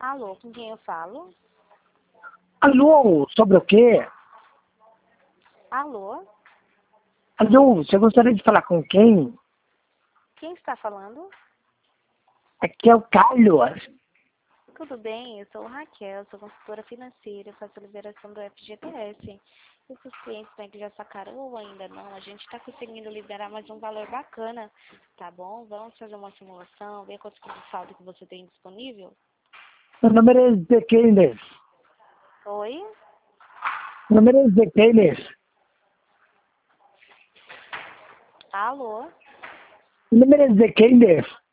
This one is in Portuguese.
Alô, com quem eu falo? Alô, sobre o quê? Alô? Alô, você gostaria de falar com quem? Quem está falando? Aqui é o Carlos. Tudo bem, eu sou Raquel, sou consultora financeira, faço a liberação do FGTS. E os clientes né, que já sacaram ou ainda não, a gente está conseguindo liberar mais um valor bacana, tá bom? Vamos fazer uma simulação, ver quanto de saldo que você tem disponível? Meu número é de Keynes. Oi? Meu número é de Keynes. Alô? Meu número é de Keynes.